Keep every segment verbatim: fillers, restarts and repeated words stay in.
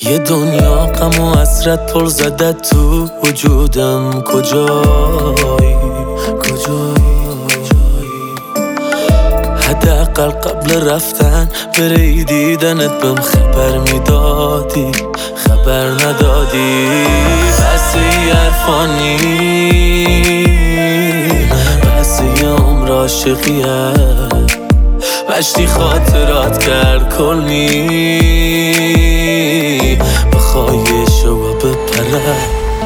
یه دنیا غم و حسرت پر زده تو وجودم. کجایی کجایی حداقل قبل رفتن بری دیدنت بهم خبر میدادی، خبر ندادی. بس یه حرفانی، بس یه عمر عاشقیه، مشتی خاطرات کرد کلنی. بخوای شو بپره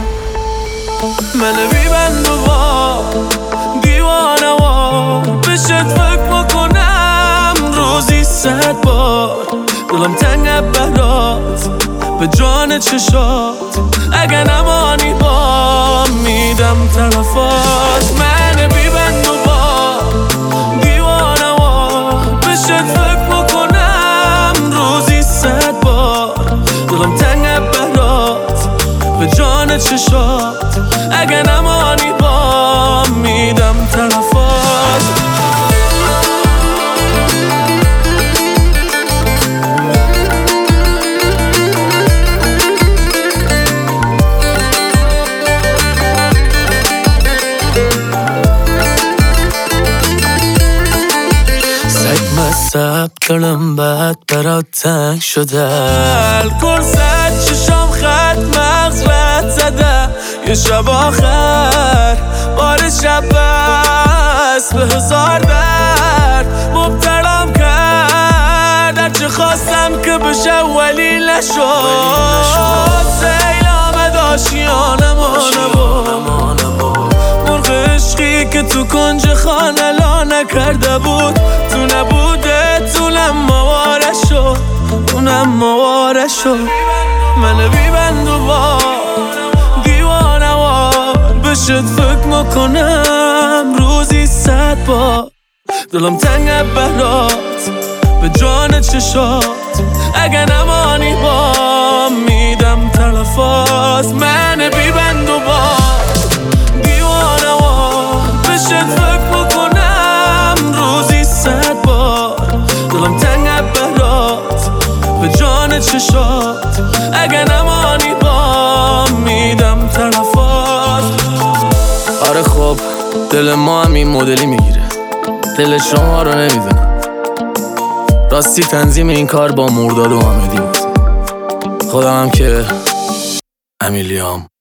من بیبند و با دیوانه و بشت فکر بکنم روزی صد بار. دلم تنگه برات به جان چشات، اگه نمانی با میدم طرفات. من بیبند و با دیوانه و بشت فکر بکنم روزی صد بار. دلم تنگه برات به جان چشات، اگه نمانی با میدم طرفات. مصب دلم بد برات تنگ شده، الکل زد چشام خط مغز رد زده. یه شب آخر بار شب بست به هزار درد مبتلام کرد. هرچه خواستم که بشه ولی نشد. سیل آمد آشیانم نبود، مرغ عشقی که تو کنج خانه لا نکرده بود. تو نبوده طولم مواره شد، اونم مواره شد. من بیبند و با دیوانه وار بشت فکر میکنم روزی صد بار. دلم تنگه برات به جان چشات، اگه نمانی با میدم تلفات. من بیبند و با دیوانه وار بشت فکر میکنم روزی صد بار. دلم تنگه برات به جان چشات، اگه نمانی با میدم طرفات. آره خب دل ما هم این مدلی میگیره، دل شما رو نمیدونم. راستی تنظیم این کار با مرداد و حامدی بود. خودم هم که امیلیام.